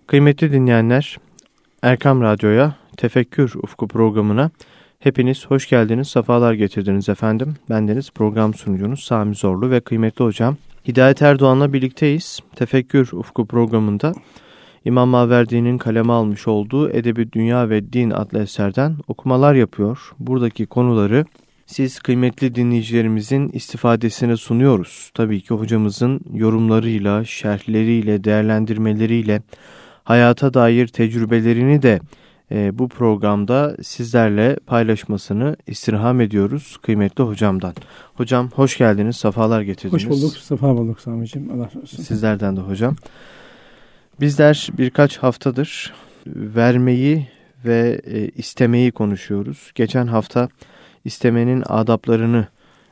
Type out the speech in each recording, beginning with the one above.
Kıymetli dinleyenler, Erkam Radyo'ya, Tefekkür Ufku programına hepiniz hoş geldiniz, sefalar getirdiniz efendim. Bendeniz program sunucunuz Sami Zorlu ve kıymetli hocam Hidayet Erdoğan'la birlikteyiz. Tefekkür Ufku programında İmam Maverdi'nin kaleme almış olduğu Edebi Dünya ve Din adlı eserden okumalar yapıyor. Buradaki konuları siz kıymetli dinleyicilerimizin istifadesine sunuyoruz. Tabii ki hocamızın yorumlarıyla, şerhleriyle, değerlendirmeleriyle, hayata dair tecrübelerini de bu programda sizlerle paylaşmasını istirham ediyoruz kıymetli hocamdan. Hocam hoş geldiniz, sefalar getirdiniz. Hoş bulduk, sefa bulduk Sami'ciğim. Allah razı olsun. Sizlerden de hocam. Bizler birkaç haftadır vermeyi ve istemeyi konuşuyoruz. Geçen hafta istemenin adaplarını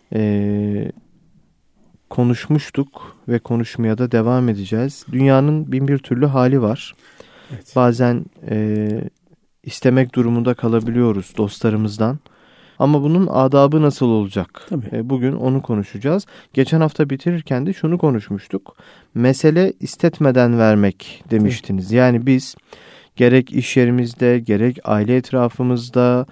konuşmuştuk ve konuşmaya da devam edeceğiz. Dünyanın bin bir türlü hali var. Evet. Bazen istemek durumunda kalabiliyoruz dostlarımızdan. Ama bunun adabı nasıl olacak? Bugün onu konuşacağız. Geçen hafta bitirirken de şunu konuşmuştuk. Mesele istetmeden vermek demiştiniz. Evet. Yani biz gerek iş yerimizde, gerek aile etrafımızda,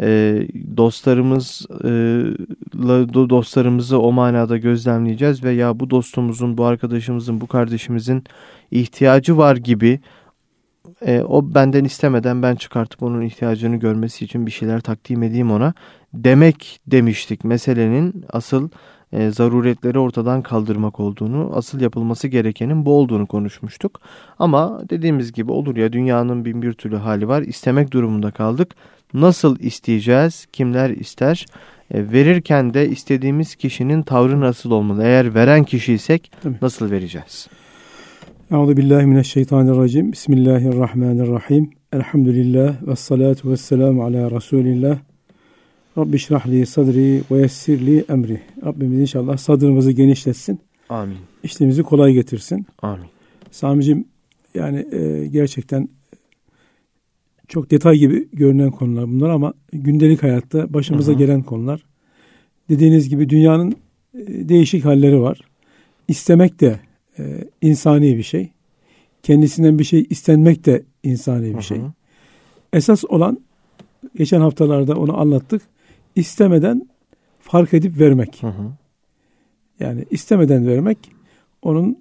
dostlarımızı o manada gözlemleyeceğiz ve ya bu dostumuzun, bu arkadaşımızın, bu kardeşimizin ihtiyacı var gibi o benden istemeden ben çıkartıp onun ihtiyacını görmesi için bir şeyler takdim edeyim ona demek demiştik. Meselenin asıl zaruretleri ortadan kaldırmak olduğunu, asıl yapılması gerekenin bu olduğunu konuşmuştuk. Ama dediğimiz gibi olur ya, dünyanın bin bir türlü hali var. İstemek durumunda kaldık. Nasıl isteyeceğiz? Kimler ister? Verirken de istediğimiz kişinin tavrı nasıl olmalı? Eğer veren kişiysek nasıl vereceğiz? Euzubillahimineşşeytanirracim. Bismillahirrahmanirrahim. Elhamdülillah ve salatu ve selamu ala Resulillah. Rabbi şrahli sadri ve yessirli emri. Rabbimiz inşallah sadrımızı genişletsin. Amin. İşlerimizi kolay getirsin. Amin. Sami'cim, yani gerçekten çok detay gibi görünen konular bunlar ama gündelik hayatta başımıza gelen konular. Dediğiniz gibi dünyanın değişik halleri var. İstemek de insani bir şey. Kendisinden bir şey istenmek de insani bir şey. Esas olan, geçen haftalarda onu anlattık, istemeden fark edip vermek. Yani istemeden vermek, onun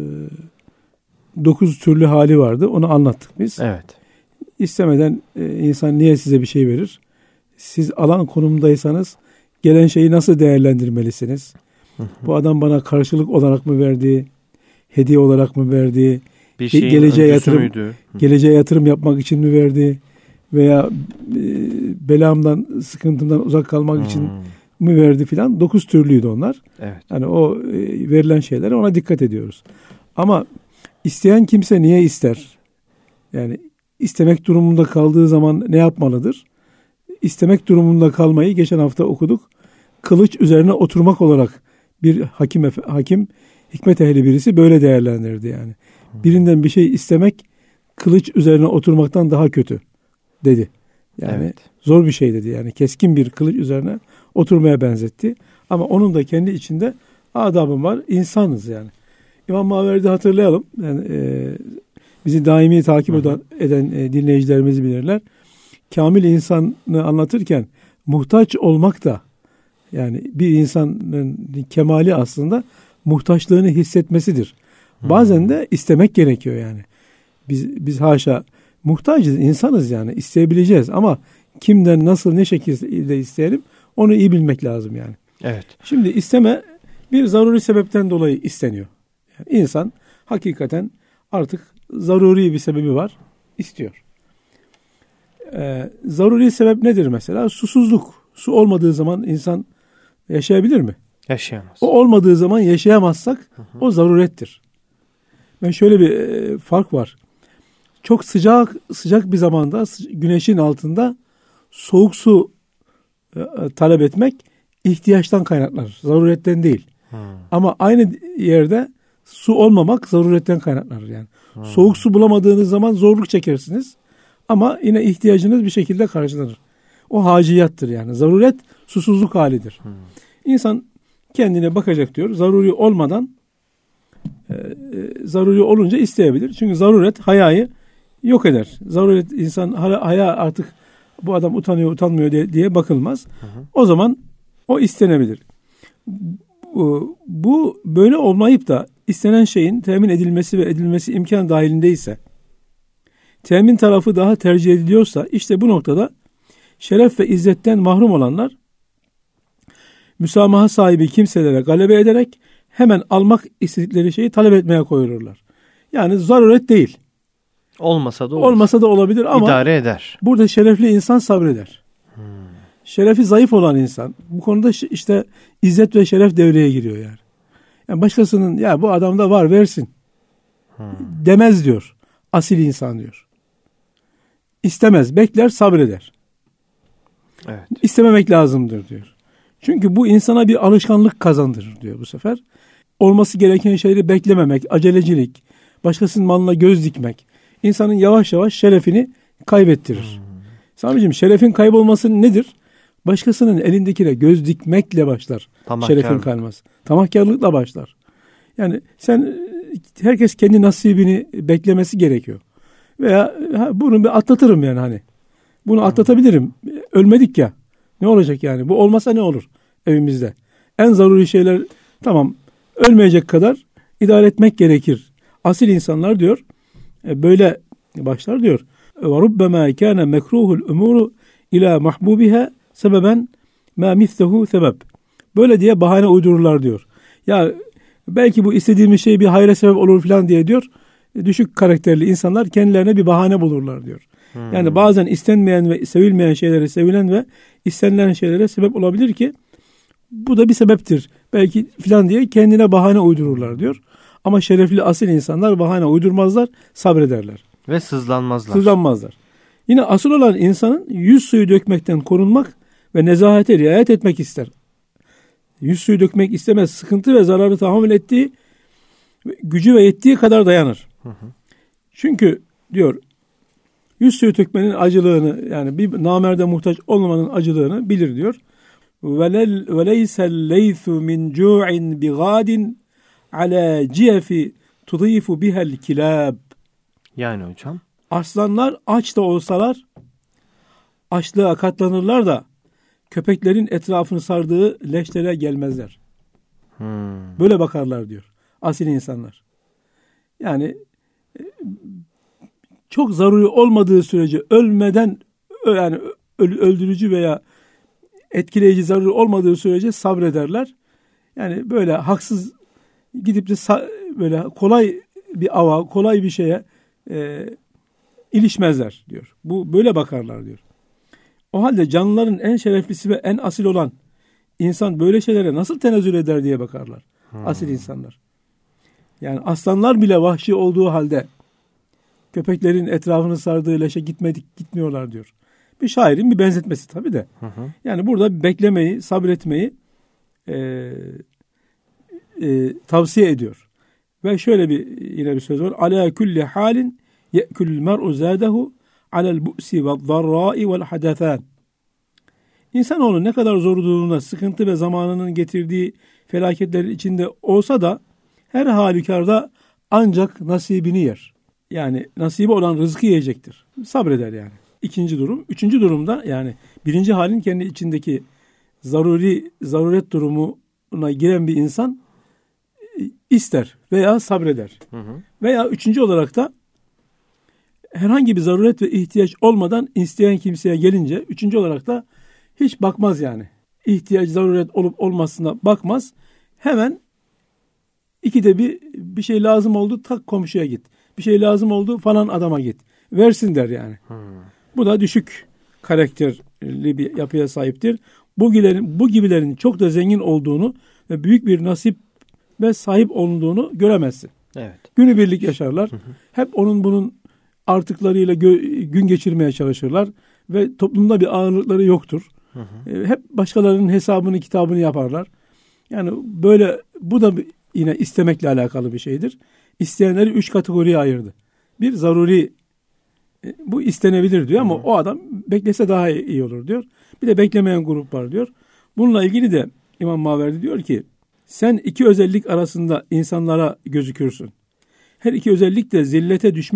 9 türlü hali vardı. Onu anlattık biz. Evet. İstemeden insan niye size bir şey verir? Siz alan konumdaysanız gelen şeyi nasıl değerlendirmelisiniz? Bu adam bana karşılık olarak mı verdi? Hediye olarak mı verdi? Bir şeyin geleceğe yatırım yapmak için mi verdi? Veya belamdan, sıkıntımdan uzak kalmak için mi verdi filan? 9 türlüydü onlar. Evet. Yani o verilen şeylere, ona dikkat ediyoruz. Ama isteyen kimse niye ister? Yani istemek durumunda kaldığı zaman ne yapmalıdır? İstemek durumunda kalmayı geçen hafta okuduk. Kılıç üzerine oturmak olarak bir hakim, hikmet ehli birisi böyle değerlendirdi yani. Birinden bir şey istemek kılıç üzerine oturmaktan daha kötü dedi. Yani zor bir şey dedi. Yani keskin bir kılıç üzerine oturmaya benzetti. Ama onun da kendi içinde adabı var. İnsanız yani. İmam Maverdi hatırlayalım. Yani, bizi daimi takip eden dinleyicilerimiz bilirler. Kamil insanı anlatırken muhtaç olmak da, yani bir insanın kemali aslında muhtaçlığını hissetmesidir. Bazen de istemek gerekiyor yani. Biz haşa muhtacız, insanız yani, isteyebileceğiz ama kimden, nasıl, ne şekilde isteyelim onu iyi bilmek lazım yani. Evet. Şimdi isteme bir zaruri sebepten dolayı isteniyor. Yani insan hakikaten artık zaruri bir sebebi var, istiyor. Zaruri sebep nedir mesela? Susuzluk. Su olmadığı zaman insan yaşayabilir mi? Yaşayamaz. O olmadığı zaman yaşayamazsak o zarurettir. Ben şöyle bir fark var. Çok sıcak bir zamanda güneşin altında soğuk su talep etmek ihtiyaçtan kaynaklanır. Zaruretten değil. Ama aynı yerde su olmamak zaruretten kaynaklanır yani. Soğuk su bulamadığınız zaman zorluk çekersiniz. Ama yine ihtiyacınız bir şekilde karşılanır. O haciyattır yani. Zaruret susuzluk halidir. İnsan kendine bakacak diyor. Zaruri olmadan zaruri olunca isteyebilir. Çünkü zaruret hayayı yok eder. Zaruret insan haya artık bu adam utanıyor utanmıyor diye bakılmaz. O zaman o istenebilir. Bu böyle olmayıp da istenen şeyin temin edilmesi ve edilmesi imkan dahilindeyse, temin tarafı daha tercih ediliyorsa, işte bu noktada şeref ve izzetten mahrum olanlar müsamaha sahibi kimselere galebe ederek hemen almak istedikleri şeyi talep etmeye koyulurlar. Yani zaruret değil. Olmasa da olur. Olmasa da olabilir ama İdare eder. burada şerefli insan sabreder. Şerefi zayıf olan insan bu konuda işte izzet ve şeref devreye giriyor yani. Yani başkasının ya bu adamda var versin demez diyor. Asil insan diyor. İstemez, bekler, sabreder. Evet. İstememek lazımdır diyor. Çünkü bu insana bir alışkanlık kazandırır diyor bu sefer. Olması gereken şeyleri beklememek, acelecilik, başkasının malına göz dikmek insanın yavaş yavaş şerefini kaybettirir. Sami'cim, şerefin kaybolması nedir? Başkasının elindekine göz dikmekle başlar. Şerefin kalmaz. Tamahkarlıkla başlar. Yani herkes kendi nasibini beklemesi gerekiyor. Veya bunu bir atlatırım yani hani. Bunu atlatabilirim. Ölmedik ya. Ne olacak yani? Bu olmasa ne olur evimizde? En zaruri şeyler tamam ölmeyecek kadar idare etmek gerekir. Asil insanlar diyor böyle başlar diyor. وَرُبَّمَا كَانَ مَكْرُوهُ الْاُمُورُ اِلَى مَحْبُوبِهَا sebeben مَا مِثْلَهُ sebep. Böyle diye bahane uydururlar diyor. Ya belki bu istediğimiz şey bir hayra sebep olur falan diye diyor. Düşük karakterli insanlar kendilerine bir bahane bulurlar diyor. Yani bazen istenmeyen ve sevilmeyen şeylere sevilen ve istenilen şeylere sebep olabilir ki bu da bir sebeptir. Belki filan diye kendine bahane uydururlar diyor. Ama şerefli asil insanlar bahane uydurmazlar, sabrederler. Ve sızlanmazlar. Sızlanmazlar. Yine asıl olan insanın yüz suyu dökmekten korunmak ve nezahete riayet etmek ister. Yüz suyu dökmek istemez. Sıkıntı ve zararı tahammül ettiği, gücü ve yettiği kadar dayanır. Çünkü diyor yüz suyu dökmenin acılığını, yani bir namerde muhtaç olmamanın acılığını bilir diyor. وَلَيْسَ اللَّيْثُ مِنْ جُوعٍ بِغَادٍ عَلَى جِيَفِ تُضِيفُ بِهَا الْكِلَابِ. Yani hocam? Aslanlar aç da olsalar açlığa katlanırlar da köpeklerin etrafını sardığı leşlere gelmezler. Böyle bakarlar diyor asil insanlar. Yani çok zaruri olmadığı sürece ölmeden, yani öldürücü veya etkileyici zaruri olmadığı sürece sabrederler. Yani böyle haksız gidip de böyle kolay bir ava, kolay bir şeye ilişmezler diyor. Bu böyle bakarlar diyor. O halde canlıların en şereflisi ve en asil olan insan böyle şeylere nasıl tenezzül eder diye bakarlar. Asil insanlar. Yani aslanlar bile vahşi olduğu halde köpeklerin etrafını sardığı leşe gitmiyorlar diyor. Bir şairin bir benzetmesi tabii de. Yani burada beklemeyi, sabretmeyi tavsiye ediyor. Ve şöyle yine bir söz var. Ala kulli halin ye'kulul mer'u zâdehu alel bu'si ve zarra'i vel hadethan. İnsanoğlu ne kadar zor durumda, sıkıntı ve zamanının getirdiği felaketlerin içinde olsa da her halükarda ancak nasibini yer. Yani nasibi olan rızkı yiyecektir. Sabreder yani. İkinci durum. Üçüncü durumda yani birinci halin kendi içindeki zaruret durumuna giren bir insan ister veya sabreder. Veya üçüncü olarak da herhangi bir zaruret ve ihtiyaç olmadan isteyen kimseye gelince üçüncü olarak da hiç bakmaz yani. İhtiyaç, zaruret olup olmasına bakmaz. Hemen ikide bir şey lazım oldu tak komşuya git. Bir şey lazım oldu falan adama git. Versin der yani. Bu da düşük karakterli bir yapıya sahiptir. Bu gibilerin çok da zengin olduğunu ve büyük bir nasip ve sahip olunduğunu göremezsin. Evet. Günübirlik yaşarlar. Hep onun bunun artıklarıyla gün geçirmeye çalışırlar ve toplumda bir ağırlıkları yoktur. Hep başkalarının hesabını, kitabını yaparlar. Yani böyle bu da yine istemekle alakalı bir şeydir. İsteyenleri 3 kategoriye ayırdı. Bir zaruri, bu istenebilir diyor ama o adam beklese daha iyi olur diyor. Bir de beklemeyen grup var diyor. Bununla ilgili de İmam Maverdi diyor ki sen iki özellik arasında insanlara gözükürsün. Her iki özellik de zillete düşmüş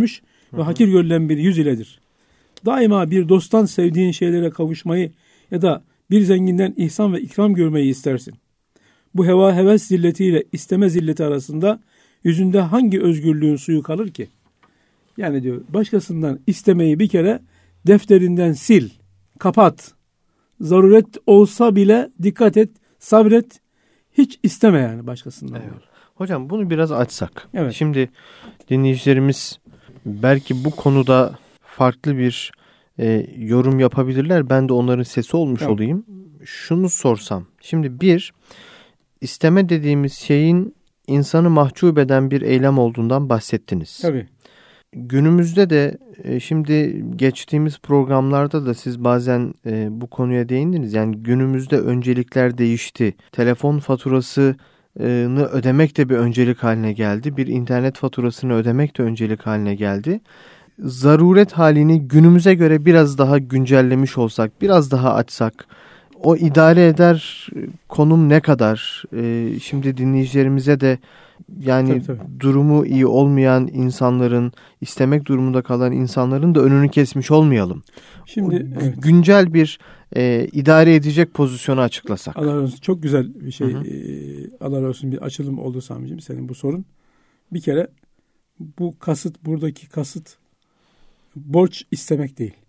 ve hakir görülen bir yüz iledir. Daima bir dosttan sevdiğin şeylere kavuşmayı ya da bir zenginden ihsan ve ikram görmeyi istersin. Bu heva heves zilletiyle isteme zilleti arasında yüzünde hangi özgürlüğün suyu kalır ki? Yani diyor, başkasından istemeyi bir kere defterinden sil, kapat. Zaruret olsa bile dikkat et, sabret. Hiç isteme yani başkasından. Evet. Hocam bunu biraz açsak. Evet. Şimdi dinleyicilerimiz belki bu konuda farklı bir yorum yapabilirler. Ben de onların sesi olmuş olayım. Şunu sorsam. Şimdi isteme dediğimiz şeyin insanı mahcup eden bir eylem olduğundan bahsettiniz. Tabii. Günümüzde de şimdi geçtiğimiz programlarda da siz bazen bu konuya değindiniz. Yani günümüzde öncelikler değişti. Telefon faturasını ödemek de bir öncelik haline geldi. Bir internet faturasını ödemek de öncelik haline geldi. Zaruret halini günümüze göre biraz daha güncellemiş olsak, biraz daha açsak, o idare eder konum ne kadar? Şimdi dinleyicilerimize de yani tabii. Durumu iyi olmayan insanların, istemek durumunda kalan insanların da önünü kesmiş olmayalım. Şimdi güncel bir idare edecek pozisyonu açıklasak. Allah razı olsun. Çok güzel bir şey. Allah razı olsun, bir açılım oldu Sami'ciğim senin bu sorun. Bir kere buradaki kasıt borç istemek değil.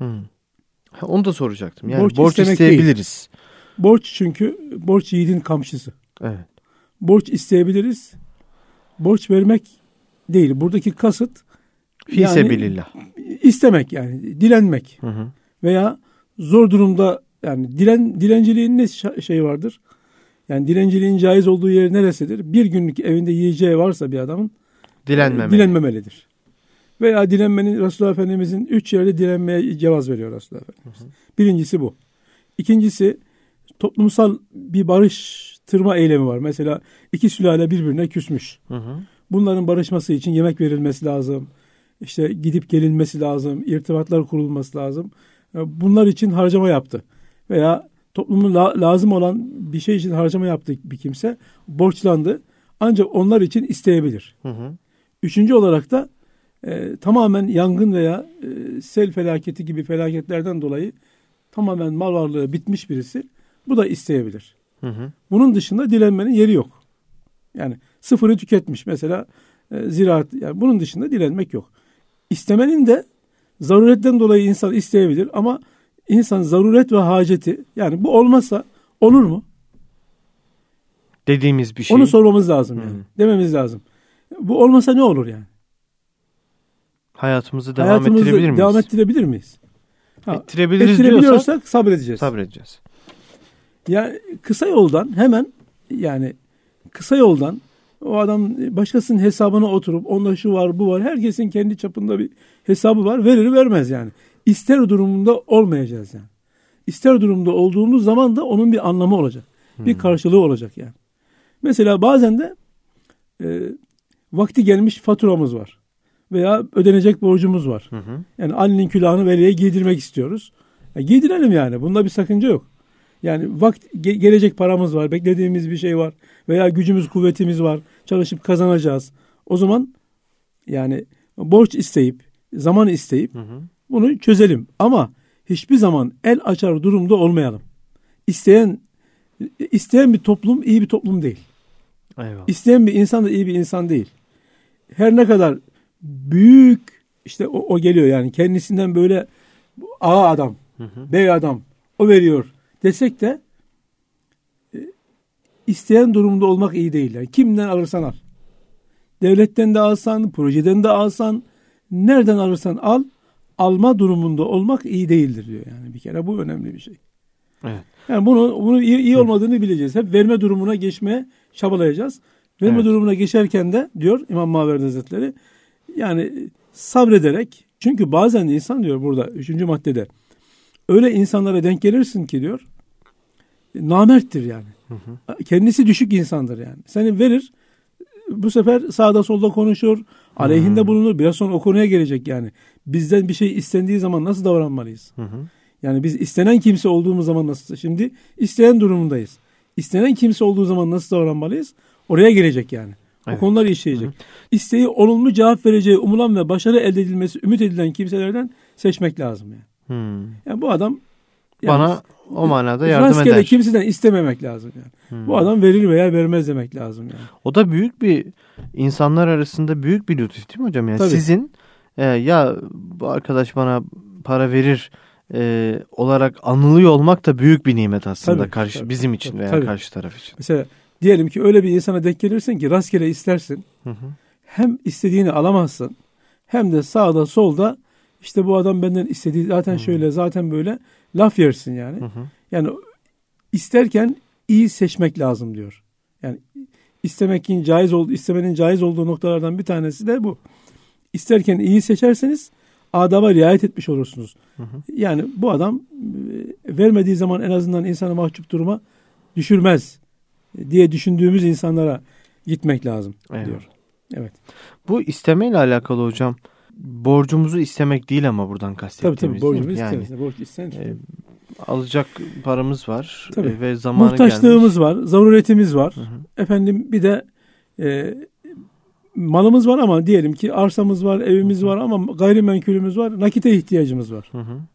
Onu da soracaktım. Yani borç isteyebiliriz. Değil. Borç, çünkü borç yiğidin kamçısı. Evet. Borç isteyebiliriz. Borç vermek değil. Buradaki kasıt Fîsebilillah. İstemek, yani dilenmek. Veya zor durumda, yani dilenciliğin ne şey vardır? Yani dilenciliğin caiz olduğu yer neresidir? Bir günlük evinde yiyeceği varsa bir adamın dilenmemelidir. Veya dilenmenin, Resulullah Efendimizin 3 yerde dilenmeye cevaz veriyor Resulullah Efendimiz. Birincisi bu. İkincisi, toplumsal bir barıştırma eylemi var. Mesela 2 sülale birbirine küsmüş. Bunların barışması için yemek verilmesi lazım. İşte gidip gelinmesi lazım. İrtibatlar kurulması lazım. Bunlar için harcama yaptı. Veya toplumun lazım olan bir şey için harcama yaptı bir kimse. Borçlandı. Ancak onlar için isteyebilir. Üçüncü olarak da tamamen yangın veya sel felaketi gibi felaketlerden dolayı tamamen mal varlığı bitmiş birisi, bu da isteyebilir. Bunun dışında dilenmenin yeri yok. Yani sıfırı tüketmiş mesela ziraat, yani bunun dışında dilenmek yok. İstemenin de zaruretten dolayı insan isteyebilir ama insan zaruret ve haceti, yani bu olmazsa olur mu? Dediğimiz bir şey. Onu sormamız lazım yani. Dememiz lazım. Bu olmasa ne olur yani? Hayatımızı devam ettirebilir miyiz? Ettirebiliyorsak sabredeceğiz. Yani kısa yoldan o adam başkasının hesabına oturup onda şu var bu var, herkesin kendi çapında bir hesabı var, verir vermez yani. İster durumunda olmayacağız yani. İster durumda olduğumuz zaman da onun bir anlamı olacak. Bir karşılığı olacak yani. Mesela bazen de vakti gelmiş faturamız var. Veya ödenecek borcumuz var. Yani annenin külahını veliye giydirmek istiyoruz. Giydirelim yani. Bunda bir sakınca yok. Yani gelecek paramız var. Beklediğimiz bir şey var. Veya gücümüz, kuvvetimiz var. Çalışıp kazanacağız. O zaman yani borç isteyip, zaman isteyip bunu çözelim. Ama hiçbir zaman el açar durumda olmayalım. İsteyen bir toplum iyi bir toplum değil. Eyvallah. İsteyen bir insan da iyi bir insan değil. Her ne kadar büyük işte o geliyor yani kendisinden böyle A adam, bey adam o veriyor desek de isteyen durumda olmak iyi değil. Yani kimden alırsan al. Devletten de alsan, projeden de alsan, nereden alırsan al, alma durumunda olmak iyi değildir diyor yani bir kere. Bu önemli bir şey. Evet. Yani bunu iyi olmadığını bileceğiz. Hep verme durumuna geçmeye çabalayacağız. Verme durumuna geçerken de diyor İmam Maverdi Hazretleri, yani sabrederek, çünkü bazen insan diyor burada 3. maddede öyle insanlara denk gelirsin ki diyor namerttir yani. Kendisi düşük insandır yani. Seni verir, bu sefer sağda solda konuşur, aleyhinde bulunur. Biraz sonra o konuya gelecek yani. Bizden bir şey istendiği zaman nasıl davranmalıyız? Yani biz istenen kimse olduğumuz zaman nasıl? Şimdi isteyen durumundayız. İstenen kimse olduğu zaman nasıl davranmalıyız? Oraya gelecek yani. O konuları işleyecek. İsteği olumlu cevap vereceği umulan ve başarı elde edilmesi ümit edilen kimselerden seçmek lazım yani. Yani bu adam bana o manada yardım eder. Rastgele kimseden istememek lazım yani. Bu adam verir veya vermez demek lazım yani. O da büyük bir insanlar arasında büyük bir lütuf değil mi hocam? Yani tabii. Sizin ya bu arkadaş bana para verir olarak anılıyor olmak da büyük bir nimet aslında tabii, bizim için veya tabii. karşı taraf için. Mesela diyelim ki öyle bir insana denk gelirsin ki rastgele istersin. Hem istediğini alamazsın hem de sağda solda işte bu adam benden istediği zaten şöyle zaten böyle laf yersin yani. Yani isterken iyi seçmek lazım diyor. Yani istemenin caiz olduğu noktalardan bir tanesi de bu. İsterken iyi seçerseniz adaba riayet etmiş olursunuz. Yani bu adam vermediği zaman en azından insanı mahcup duruma düşürmez diye düşündüğümüz insanlara gitmek lazım diyor. Evet. Bu istemeyle alakalı hocam borcumuzu istemek değil ama buradan kastettiğimiz. Tabii borcumuzu yani, isteriz. Borç istenir. Alacak paramız var ve zamanı muhtaçlığımız gelmiş. Var, zaruretimiz var. Efendim bir de malımız var ama diyelim ki arsamız var, evimiz var ama gayrimenkulümüz var, nakite ihtiyacımız var.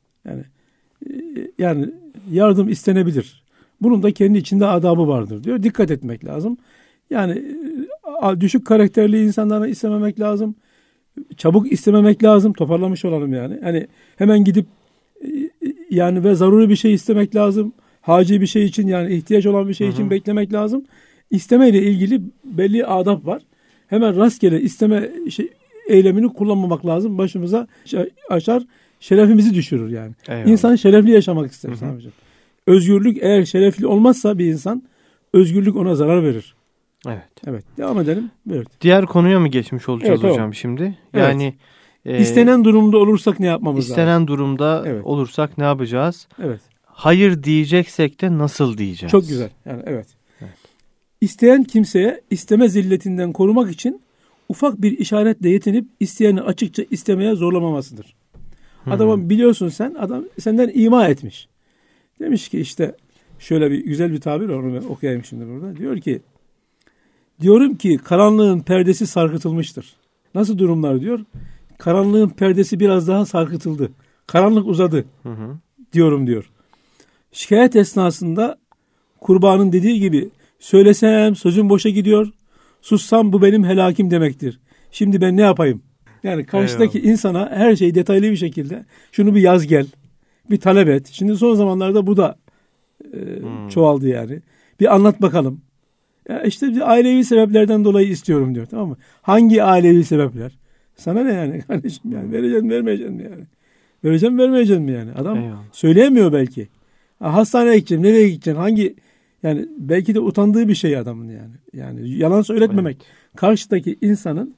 Yani yardım istenebilir. Bunun da kendi içinde adabı vardır diyor. Dikkat etmek lazım. Yani düşük karakterli insanlara istememek lazım. Çabuk istememek lazım. Toparlamış olalım yani. Hani hemen gidip yani ve zaruri bir şey istemek lazım. Haci bir şey için yani ihtiyaç olan bir şey için beklemek lazım. İstemeyle ilgili belli adab var. Hemen rastgele isteme eylemini kullanmamak lazım. Başımıza açar, şerefimizi düşürür yani. Eyvallah. İnsan şerefli yaşamak ister. Özgürlük eğer şerefli olmazsa bir insan özgürlük ona zarar verir. Evet. Devam edelim. Evet. Diğer konuya mı geçmiş olacağız hocam şimdi? Yani istenen durumda olursak ne yapmamız lazım? İstenen durumda olursak ne yapacağız? Evet. Hayır diyeceksek de nasıl diyeceğiz? Çok güzel. Yani evet. İsteyen kimseye isteme zilletinden korumak için ufak bir işaretle yetinip isteyeni açıkça istemeye zorlamamasıdır. Adamı biliyorsun sen, adam senden ima etmiş. Demiş ki işte şöyle bir güzel bir tabir var, onu ben okuyayım şimdi burada. Diyorum ki karanlığın perdesi sarkıtılmıştır. Nasıl durumlar diyor? Karanlığın perdesi biraz daha sarkıtıldı. Karanlık uzadı. Diyorum diyor. Şikayet esnasında kurbanın dediği gibi söylesem sözüm boşa gidiyor. Sussam bu benim helakim demektir. Şimdi ben ne yapayım? Yani karşıdaki insana her şeyi detaylı bir şekilde şunu bir yaz gel. Bir talep et. Şimdi son zamanlarda bu da çoğaldı yani. Bir anlat bakalım. Ya işte ailevi sebeplerden dolayı istiyorum diyor. Tamam mı? Hangi ailevi sebepler? Sana ne yani kardeşim yani? Vereceğim vermeyeceğim mi yani? Vereceğim vermeyeceğim mi yani? Adam söyleyemiyor belki. Hastaneye gideceğim. Nereye gideceğim? Hangi yani belki de utandığı bir şey adamın yani. Yani yalan söyletmemek. Evet. Karşıdaki insanın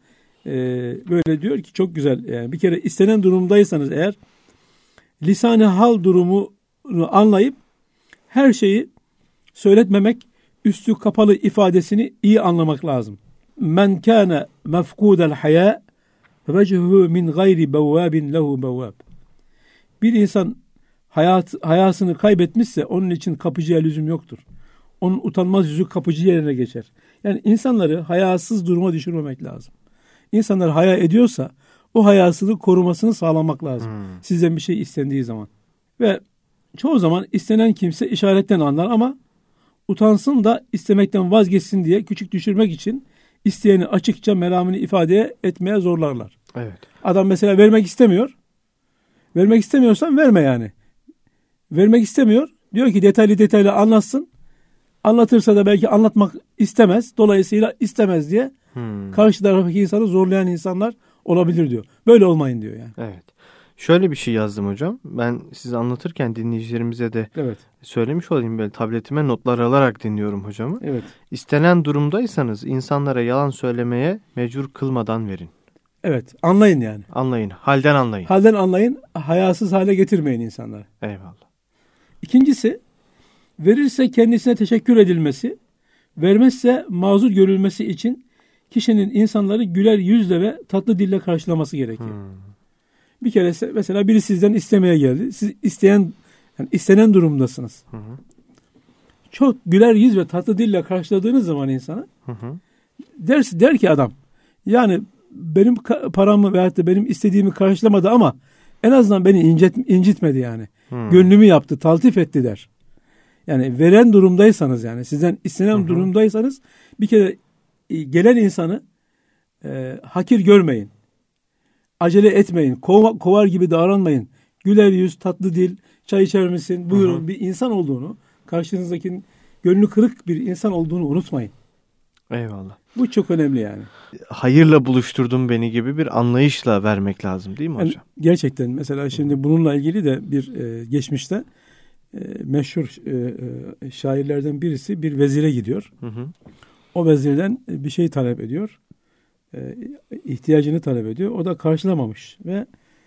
böyle diyor ki çok güzel. Yani bir kere istenen durumdaysanız eğer lisan-ı hal durumunu anlayıp her şeyi söyletmemek, üstü kapalı ifadesini iyi anlamak lazım. Men kana mefkudel haya vecehu min gayri bevvabin lehu bevvab. Bir insan hayasını kaybetmişse onun için kapıcıya lüzum yoktur. Onun utanmaz yüzü kapıcı yerine geçer. Yani insanları hayasız duruma düşürmemek lazım. İnsanlar haya ediyorsa o hayasını korumasını sağlamak lazım. Sizden bir şey istendiği zaman. Ve çoğu zaman istenen kimse işaretten anlar ama utansın da istemekten vazgeçsin diye küçük düşürmek için isteyeni açıkça meramını ifade etmeye zorlarlar. Evet. Adam mesela vermek istemiyor. Vermek istemiyorsan verme yani. Vermek istemiyor. Diyor ki detaylı anlatsın. Anlatırsa da belki anlatmak istemez. Dolayısıyla istemez diye karşı taraftaki insanı zorlayan insanlar olabilir diyor. Böyle olmayın diyor yani. Evet. Şöyle bir şey yazdım hocam. Ben size anlatırken dinleyicilerimize de söylemiş olayım. Böyle tabletime notlar alarak dinliyorum hocamı. Evet. İstenen durumdaysanız insanlara yalan söylemeye mecbur kılmadan verin. Evet. Anlayın yani. Anlayın. Halden anlayın. Halden anlayın. Hayasız hale getirmeyin insanları. Eyvallah. İkincisi, verirse kendisine teşekkür edilmesi, vermezse mazur görülmesi için kişinin insanları güler yüzle ve tatlı dille karşılaması gerekiyor. Bir kere mesela biri sizden istemeye geldi. Siz istenen durumdasınız. Çok güler yüz ve tatlı dille karşıladığınız zaman insana Der ki adam, yani benim paramı veyahut da benim istediğimi karşılamadı ama en azından beni incitmedi yani. Gönlümü yaptı, taltif etti der. Yani veren durumdaysanız, yani sizden istenen durumdaysanız bir kere gelen insanı hakir görmeyin. Acele etmeyin. Kovar gibi davranmayın. Güler yüz, tatlı dil, çay içer misin? Buyurun, bir insan olduğunu, karşınızdakinin gönlü kırık bir insan olduğunu unutmayın. Eyvallah. Bu çok önemli yani. Hayırla buluşturdun beni gibi bir anlayışla vermek lazım değil mi hocam? Yani gerçekten mesela şimdi bununla ilgili de bir geçmişte meşhur şairlerden birisi bir vezire gidiyor. O vezirden bir şey talep ediyor. İhtiyacını talep ediyor. O da karşılamamış ve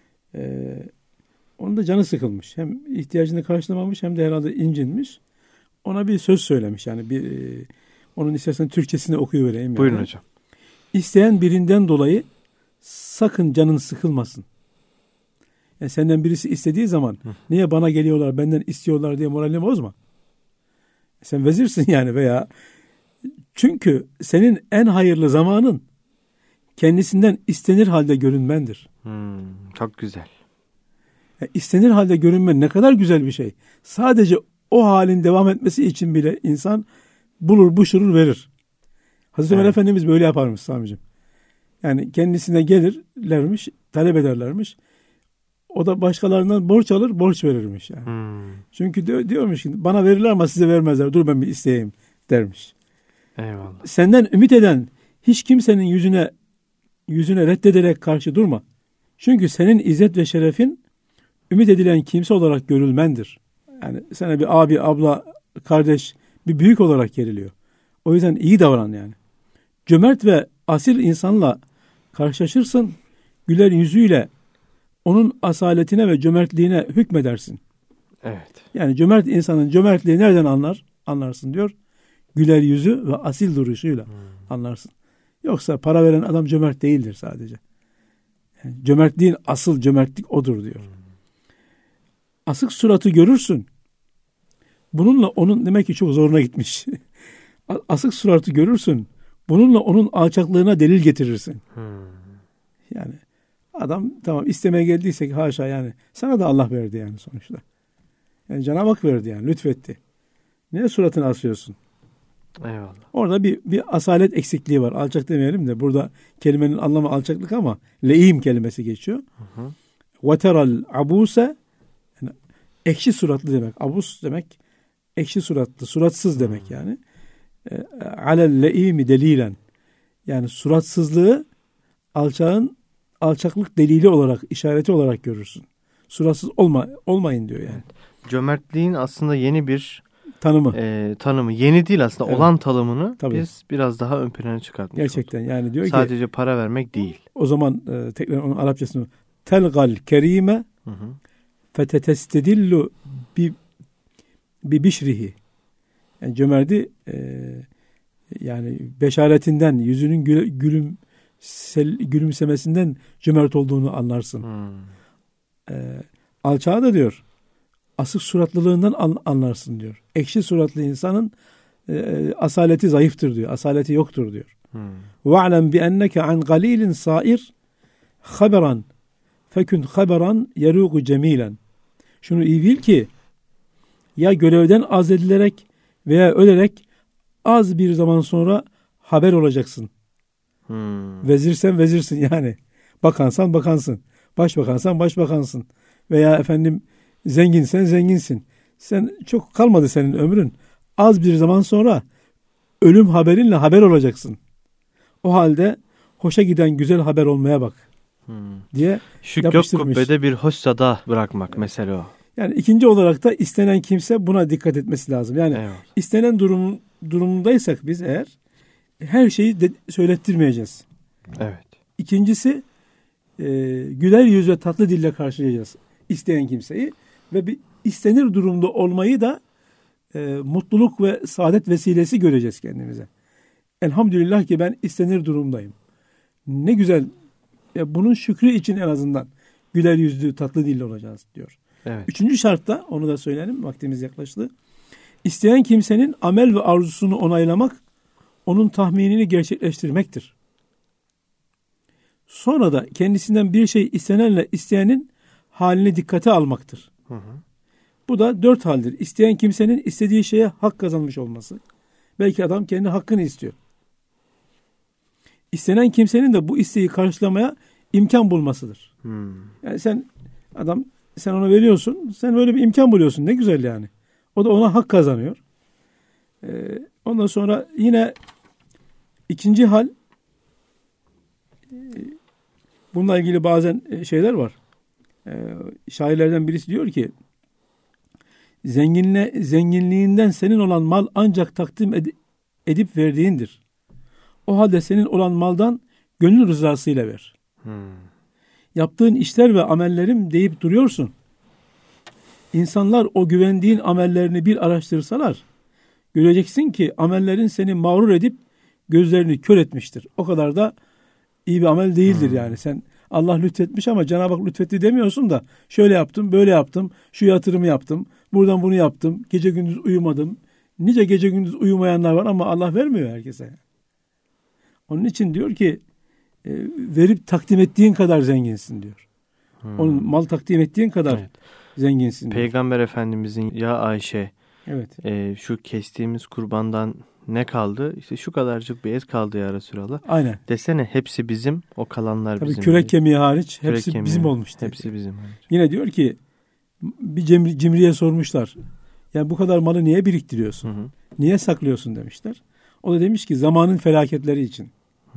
onun da canı sıkılmış. Hem ihtiyacını karşılamamış hem de herhalde incinmiş. Ona bir söz söylemiş. Yani onun istersen Türkçesini okuyuvereyim. Buyurun yani. hocam. İsteyen birinden dolayı sakın canın sıkılmasın. Yani senden birisi istediği zaman niye bana geliyorlar, benden istiyorlar diye moralini bozma. Sen vezirsin yani veya çünkü senin en hayırlı zamanın kendisinden istenir halde görünmendir. Çok güzel. Yani istenir halde görünmen ne kadar güzel bir şey. Sadece o halin devam etmesi için bile insan bulur, buşurur, verir. Hazreti Ömer Efendimiz böyle yaparmış Sami'cim. Yani kendisine gelirlermiş, talep ederlermiş. O da başkalarından borç alır, borç verirmiş yani. Çünkü diyormuş ki bana verirler ama size vermezler. Dur ben bir isteyeyim dermiş. Eyvallah. Senden ümit eden hiç kimsenin yüzüne reddederek karşı durma. Çünkü senin izzet ve şerefin ümit edilen kimse olarak görülmendir. Yani sana bir abi, abla, kardeş, bir büyük olarak geriliyor. O yüzden iyi davran yani. Cömert ve asil insanla karşılaşırsın, güler yüzüyle onun asaletine ve cömertliğine hükmedersin. Evet. Yani cömert insanın cömertliği nereden anlarsın diyor. Güler yüzü ve asil duruşuyla anlarsın. Yoksa para veren adam cömert değildir sadece. Yani cömertliğin asıl cömertlik odur diyor. Asık suratı görürsün. Bununla onun demek ki çok zoruna gitmiş. Asık suratı görürsün. Bununla onun alçaklığına delil getirirsin. Yani adam tamam istemeye geldiysek haşa yani sana da Allah verdi yani sonuçta. Yani Cenab-ı Hak verdi yani lütfetti. Niye suratını asıyorsun? Eyvallah. Orada bir asalet eksikliği var. Alçak demeyelim de burada kelimenin anlamı alçaklık ama le'im kelimesi geçiyor. Veteral abuse yani ekşi suratlı demek. Abus demek ekşi suratlı, suratsız demek yani. Alel le'imi delilen yani suratsızlığı alçaklık delili olarak, işareti olarak görürsün. Suratsız olmayın diyor yani. Evet. Cömertliğin aslında yeni bir tanımı. Yeni değil aslında. Evet. Olan tanımını Tabii. Biz biraz daha ön plana çıkartmış gerçekten olduk. Yani diyor sadece ki sadece para vermek değil. O zaman tekrar onun Arapçasını telgal kerime fetetestedillu bi bişrihi yani cömerti yani beşaretinden yüzünün gülümsemesinden cömert olduğunu anlarsın. Alçağı da diyor asık suratlılığından anlarsın diyor. Ekşi suratlı insanın asaleti zayıftır diyor. Asaleti yoktur diyor. وَعْلَمْ بِأَنَّكَ عَنْ قَلِيلٍ صَائِرٍ خَبَرًا فَكُنْ خَبَرًا يَرُوقُ جَمِيلًا. Şunu iyi bil ki ya görevden azledilerek veya ölerek az bir zaman sonra haber olacaksın. Vezirsen vezirsin yani. Bakansan bakansın. Başbakansan başbakansın. Veya efendim zenginsen zenginsin. Sen çok kalmadı senin ömrün. Az bir zaman sonra ölüm haberinle haber olacaksın. O halde hoşa giden güzel haber olmaya bak. Diye şu yapıştırmış. Gök kubbede bir hoş sada bırakmak mesele o. Yani ikinci olarak da istenen kimse buna dikkat etmesi lazım. Yani istenen durumundaysak biz eğer her şeyi söylettirmeyeceğiz. Evet. İkincisi güler yüz ve tatlı dille karşılayacağız isteyen kimseyi ve bir istenir durumda olmayı da mutluluk ve saadet vesilesi göreceğiz kendimize. Elhamdülillah ki ben istenir durumdayım. Ne güzel. Bunun şükrü için en azından güler yüzlü, tatlı dilli olacağız diyor. Evet. Üçüncü şartta onu da söyleyelim. Vaktimiz yaklaştı. İsteyen kimsenin amel ve arzusunu onaylamak, onun tahminini gerçekleştirmektir. Sonra da kendisinden bir şey istenenle isteyenin halini dikkate almaktır. Hı hı. Bu da 4 haldir. İsteyen kimsenin istediği şeye hak kazanmış olması. Belki adam kendi hakkını istiyor. İstenen kimsenin de bu isteği karşılamaya imkan bulmasıdır. Yani sen ona veriyorsun, sen böyle bir imkan buluyorsun. Ne güzel yani. O da ona hak kazanıyor. Ondan sonra yine ikinci hal, bununla ilgili bazen şeyler var. Şairlerden birisi diyor ki, zenginliğinden senin olan mal ancak takdim edip verdiğindir. O halde senin olan maldan gönül rızasıyla ver. Yaptığın işler ve amellerim deyip duruyorsun. İnsanlar o güvendiğin amellerini bir araştırsalar, göreceksin ki amellerin seni mağrur edip gözlerini kör etmiştir. O kadar da iyi bir amel değildir yani. Sen Allah lütfetmiş ama Cenab-ı Hak lütfetti demiyorsun da şöyle yaptım, böyle yaptım, şu yatırımı yaptım, buradan bunu yaptım, gece gündüz uyumadım. Nice gece gündüz uyumayanlar var ama Allah vermiyor herkese. Onun için diyor ki verip takdim ettiğin kadar zenginsin diyor. Onun mal takdim ettiğin kadar zenginsin diyor. Peygamber Efendimizin ya Ayşe, evet. Şu kestiğimiz kurbandan ne kaldı? İşte şu kadarcık bir et kaldı ya Resulallah. Aynen. Desene hepsi bizim, o kalanlar tabii bizim. Kürek kemiği hariç hepsi bizim olmuş. Hepsi bizim. Yine diyor ki bir cimriye sormuşlar. Yani bu kadar malı niye biriktiriyorsun? Hı hı. Niye saklıyorsun demişler. O da demiş ki zamanın felaketleri için.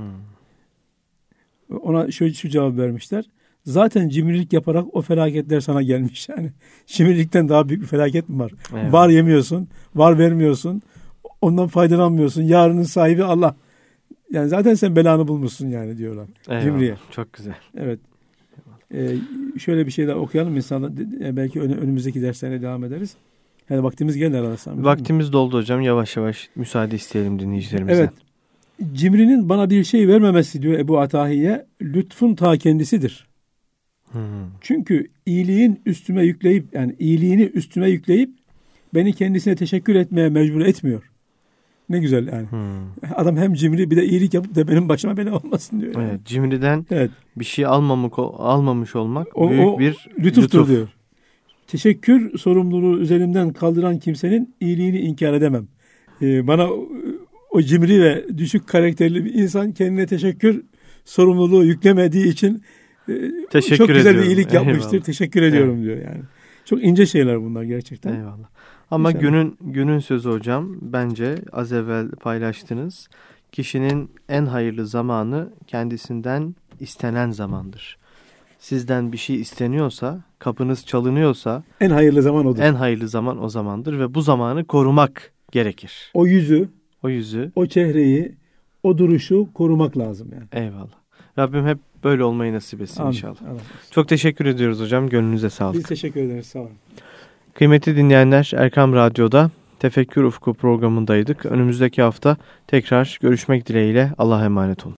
Ona şöyle şu cevap vermişler. Zaten cimrilik yaparak o felaketler sana gelmiş yani. Cimrilikten daha büyük bir felaket mi var? Evet. Var yemiyorsun, var vermiyorsun. Ondan faydalanmıyorsun. Yarının sahibi Allah. Yani zaten sen belanı bulmuşsun yani diyorlar. Eyvallah. Cimriye. Çok güzel. Evet. Şöyle bir şey daha okuyalım inşallah. Belki önümüzdeki derslerine devam ederiz. Yani vaktimiz geldi arasında. Vaktimiz doldu hocam. Yavaş yavaş müsaade isteyelim dinleyicilerimize. Evet. Cimrinin bana bir şey vermemesi diyor Ebu Atahiye, lütfun ta kendisidir. Çünkü iyiliğini üstüme yükleyip beni kendisine teşekkür etmeye mecbur etmiyor. Ne güzel yani. Adam hem cimri bir de iyilik yapıp da benim başıma bela olmasın diyor. Yani. Evet, cimriden bir şey almamış olmak büyük bir lütuftur diyor. Teşekkür sorumluluğu üzerimden kaldıran kimsenin iyiliğini inkar edemem. Bana o cimri ve düşük karakterli bir insan kendine teşekkür sorumluluğu yüklemediği için çok güzel bir iyilik yapmıştır. Eyvallah. Teşekkür ediyorum diyor yani. Çok ince şeyler bunlar gerçekten. Eyvallah. Ama günün sözü hocam, bence az evvel paylaştınız. Kişinin en hayırlı zamanı kendisinden istenen zamandır. Sizden bir şey isteniyorsa, kapınız çalınıyorsa en hayırlı zaman odur. En hayırlı zaman o zamandır ve bu zamanı korumak gerekir. O yüzü, o çehreyi, o duruşu korumak lazım yani. Eyvallah. Rabbim hep böyle olmayı nasip etsin. Amin. İnşallah. Amin. Çok teşekkür ediyoruz hocam. Gönlünüze sağlık. Biz teşekkür ederiz. Sağ olun. Kıymetli dinleyenler, Erkam Radyo'da Tefekkür Ufku programındaydık. Önümüzdeki hafta tekrar görüşmek dileğiyle. Allah'a emanet olun.